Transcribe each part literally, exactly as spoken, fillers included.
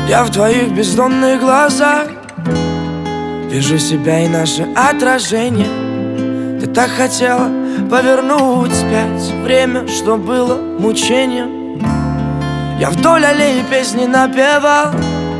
Я в твоих бездонных глазах вижу себя и наше отражение. Ты так хотела повернуть вспять время, что было мучением. Я вдоль аллеи песни напевал,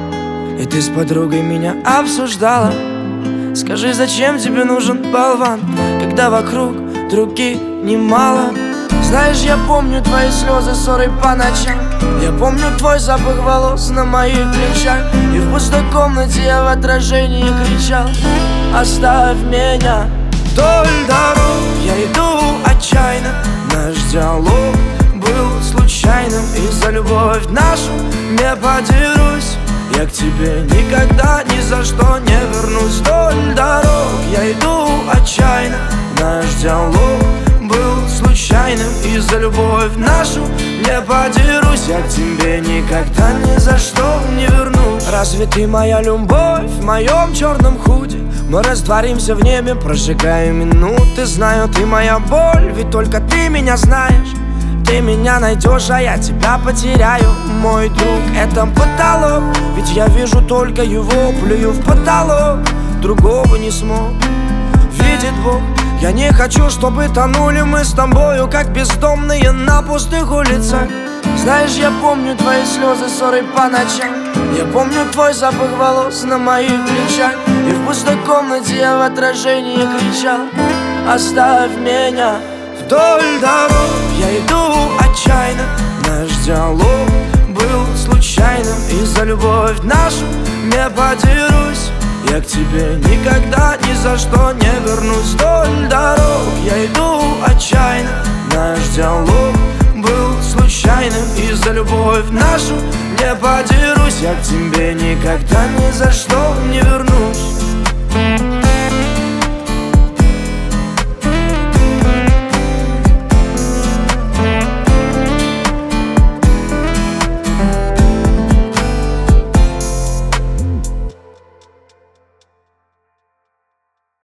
и ты с подругой меня обсуждала. Скажи, зачем тебе нужен болван, когда вокруг других немало? Знаешь, я помню твои слезы, ссоры по ночам. Я помню твой запах волос на моих плечах. И в пустой комнате я в отражении кричал: оставь меня. Вдоль дорог я иду отчаянно. Наш диалог был случайным, и за любовь нашу не подерусь. Я к тебе никогда ни за что не вернусь. Вдоль дорог я иду отчаянно. Наш диалог был случайным, и за любовь нашу не подерусь. Я к тебе никогда ни за что не вернусь. Разве ты моя любовь в моем черном худи? Мы растворимся в небе, прожигая минуты. Знаю, ты моя боль, ведь только ты меня знаешь. Ты меня найдешь, а я тебя потеряю. Мой друг, это потолок, ведь я вижу только его. Плюю в потолок, другого не смог. Видит Бог, я не хочу, чтобы тонули мы с тобою, как бездомные на пустых улицах. Знаешь, я помню твои слезы, ссоры по ночам. Я помню твой запах волос на моих плечах. И в пустой комнате я в отражении кричал: оставь меня. Вдоль дорог я иду отчаянно. Наш диалог был случайным, и за любовь нашу не подерусь. Я к тебе никогда ни за что не вернусь. Вдоль дорог я иду отчаянно. Наш диалог был случайным, и за любовь нашу не подерусь. Я к тебе никогда ни за что не вернусь.